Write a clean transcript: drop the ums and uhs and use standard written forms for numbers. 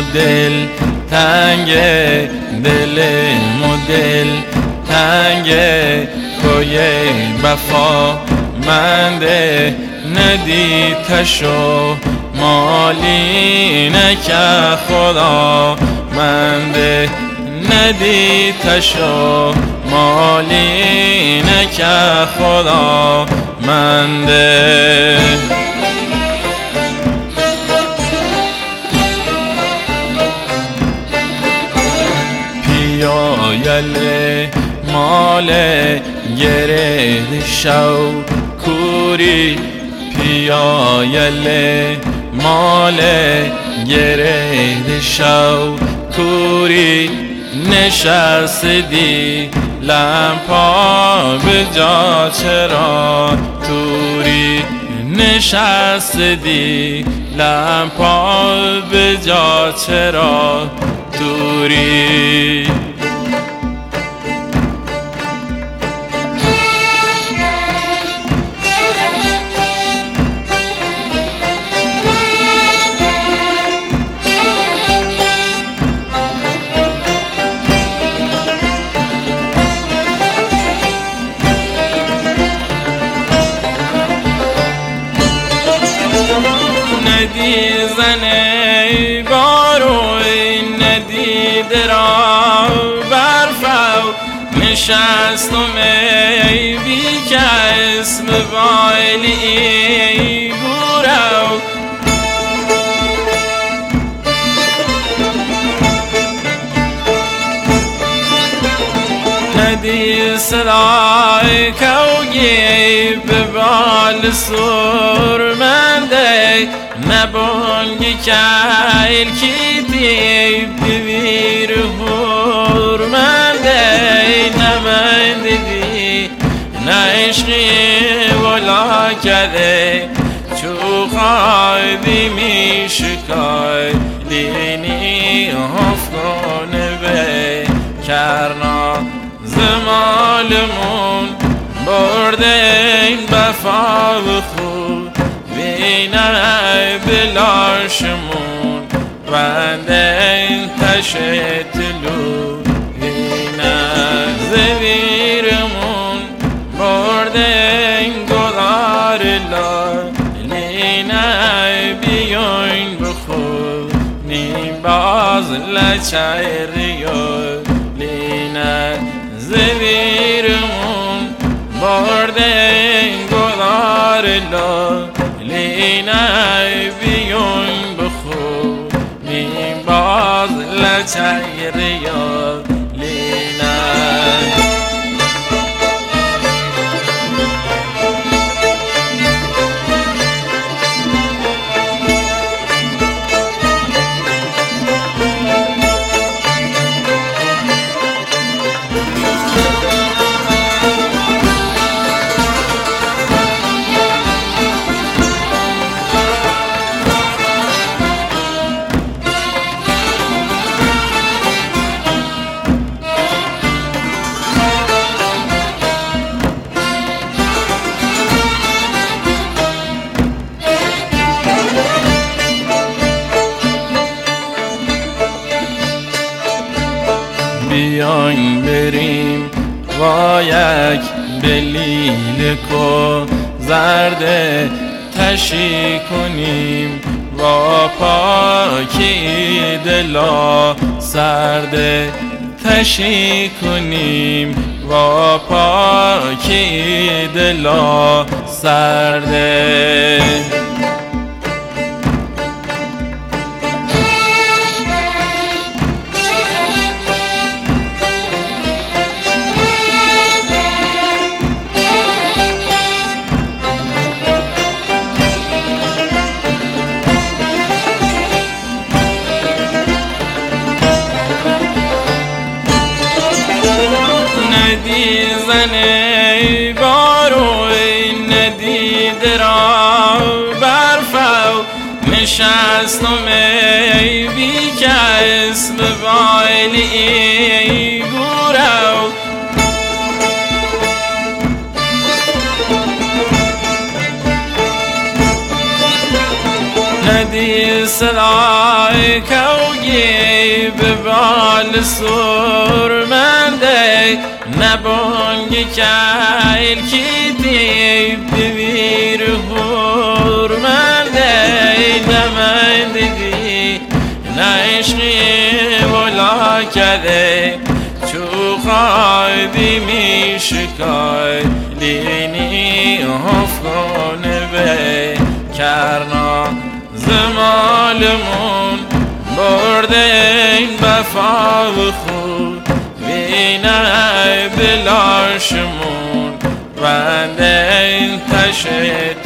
مدل تنگ دل مدل تنگ کوی بفا منده ندیدتشو مالی نکه خدا منده ندیدتشو مالی نکه خدا منده پیایل مال گره شو کوری پیایل مال گره شو کوری نشستی لمپا به جا چرا توری نشستی لمپا به جا چرا توری ندی زنه باروی ندی درا برفو نشستم ای بی که اسم بایلی گورو ندی صدای کوگی به بال سور منده نبانگی کهیل کی دیب بیر هور منده نمندیدی نعشقی ولا کده چو خایدی می شکای دینی هفگانه به کرنا زمالمون برده این بفا بخور بینه بلاشمون بنده این تشتلو بینه زویرمون برده این گذار لینه بیاین بخور نیم باز لچریو لینه زویرمون برده این گذار لینه بیاین بخور نیم باز لچریو لینه بیاین بریم با یک بلیل کو زرده تشی کنیم با پاکی دلا سرده تشی کنیم با پاکی دلا سرده ندی زنه باروی ندی درا برفو نشستم ای بی که اسم بایلی گورو دی صدای کوگی به بال سرمنده نبانگی کیل کی دیب ببیر هرمنده نمندگی نعشقی ولا کده چو قایدی می شکای دینی افغانه به کرنا زمالمون برده این بفا و خود وینه دلاشمون بنده این تشه